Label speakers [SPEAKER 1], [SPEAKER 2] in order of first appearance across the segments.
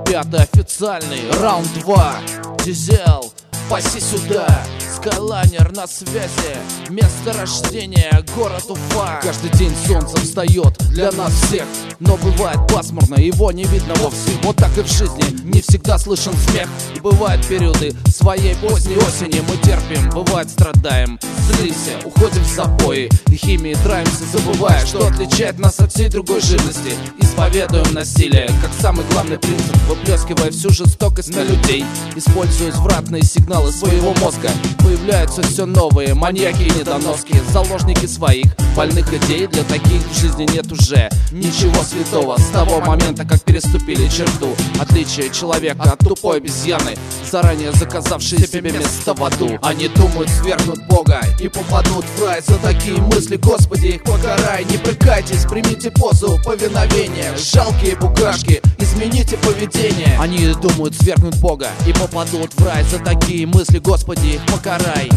[SPEAKER 1] ребята, официальный раунд 2. Дизел, паси сюда. Скайлайнер на связи. Место рождения город Уфа. Каждый день солнце встает для нас всех, но бывает пасмурно, его не видно вовсе. Вот так и в жизни, не всегда слышен смех. И бывают периоды своей поздней осени. Мы терпим, бывает страдаем, злимся, уходим в запои и химии траемся, забывая, что отличает нас от всей другой живности. Исповедуем насилие как самый главный принцип, выплескивая всю жестокость на людей. Используя извратные сигналы своего мозга, появляются все новые маньяки и недоноски, заложники своих больных идей. Для таких в жизни нет уже ничего святого. С того момента, как переступили черту отличия человека от тупой обезьяны, заранее заказавшей себе место в аду. Они думают, свергнут Бога и попадут в рай. За такие мысли, Господи, их покарай. Не брыкайтесь, примите позу повиновения. Жалкие букашки, измените поведение. Они думают, свергнут Бога и попадут в рай. За такие мысли, Господи, их покарай.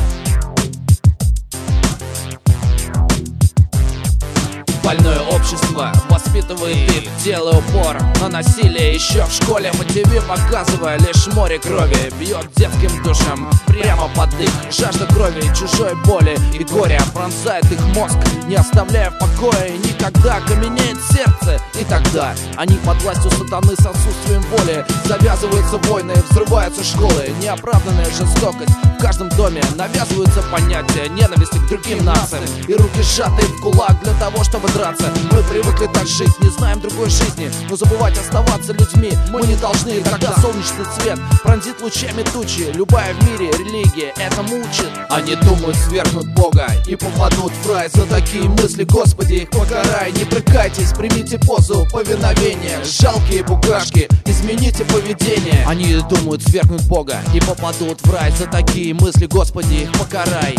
[SPEAKER 1] Больное общество воспитывает их, делая упор на насилие еще в школе. По ТВ показывая лишь море крови, бьет детским душам прямо под их. Жажда крови, чужой боли и горя пронзает их мозг, не оставляя в покое. Никогда каменеет сердце, и тогда они под властью сатаны с отсутствием воли. Завязываются войны, взрываются школы, неоправданная жестокость в каждом доме. Навязываются понятия ненависти к другим нациям, и руки сжаты в кулак для того, чтобы драться. Мы привыкли так жить, не знаем другой жизни, но забывать оставаться людьми мы не должны. Когда солнечный свет пронзит лучами тучи, любая в мире религия это мучит. Они думают, свергнут Бога и попадут в рай. За такие мысли, Господи, их покарай. Не брыкайтесь, примите позу повиновения. Жалкие букашки, измените поведение. Они думают, свергнут Бога и попадут в рай. За такие мысли, Господи, их покарай.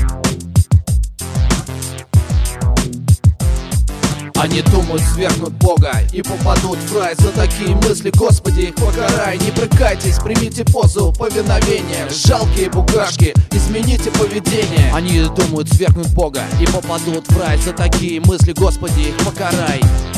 [SPEAKER 1] Они думают, свергнут Бога и попадут в рай. За такие мысли, Господи, их покарай. Не брыкайтесь, примите позу повиновения. Жалкие букашки, измените поведение. Они думают, свергнут Бога и попадут в рай. За такие мысли, Господи, их покарай.